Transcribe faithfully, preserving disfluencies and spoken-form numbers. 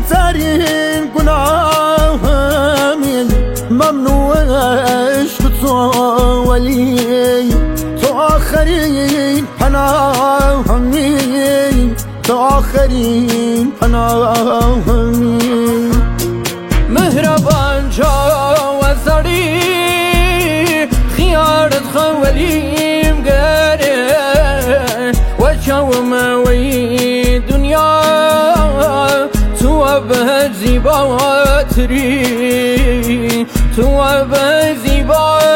ترين قناهمي ممنوعش تطولي تأخرين پناهمي تأخرين پناهمي مهربان جاوزري خيارت خوليم قاري وشوم وي دنيا توبه زيباتري توبه زيباتري